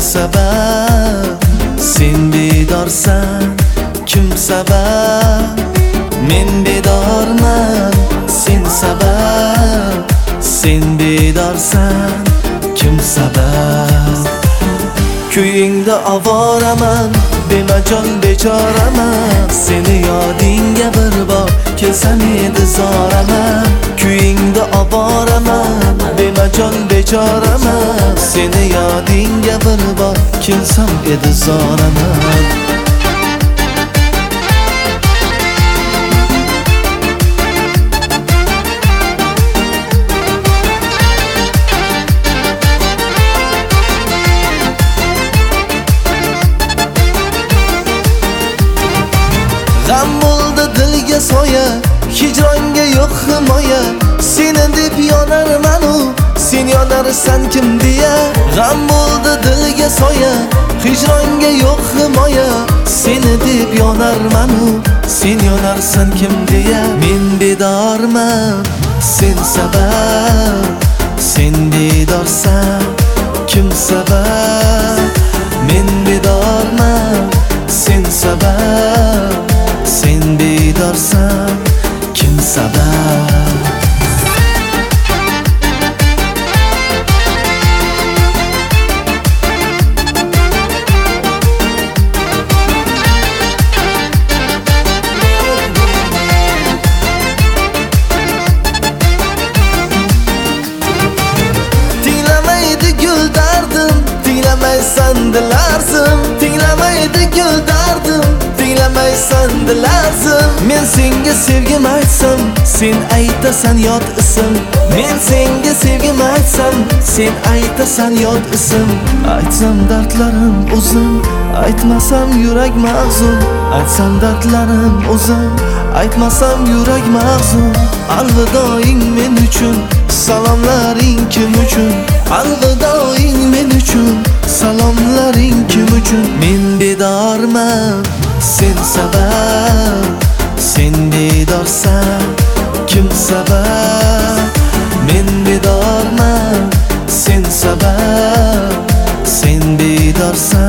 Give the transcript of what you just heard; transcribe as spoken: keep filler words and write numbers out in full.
sabab sen bedorsan? Kim sabab men bedorman? Sen sabab sen bedorsan? Kim sabab? Kuyingda ovoraman, bemajol bechoraman. Seni yodingga bir bor kelsam edi zoraman. Kuyingda ovoraman, bemajol bechoraman. Seni yodingga bir bor kelsam edi zoraman. G'am bo'ldi dilga soya, hijronga yo'q himoya. Seni deb yonarman u, sen yonarsan kim deya. G'am bo'ldi dilga soya, hijronga yo'q himoya. Seni deb yonarman u, sen yonarsan kim deya. Men bedorman, sen sabab sen bedorsan? Kim sabab? Men bedorman, sen sabab sen bedorsan? Kim sabab? Tinglamaydi gul dardim, tinglamaysan dilarzim. Tinglamaydi gul dardim, tinglamaysan dilarzim. Men senga sevgim aytsam, sen aytasan yot ism. Men senga sevgim aytsam, sen aytasan yot ism. Aytsam dardlarim o'zim, aytmasam yurak mahzun. Aytsam dardlarim o'zim, aytmasam yurak mahzun. Alvidoing men uchun, salomlaring kim uchun? Alvidoing men uchun, salomlaring kim uchun? Men bedorman, sen sabab sen bedorsan? Kim sabab? Men bedorman, sen sabab sen bedorsan?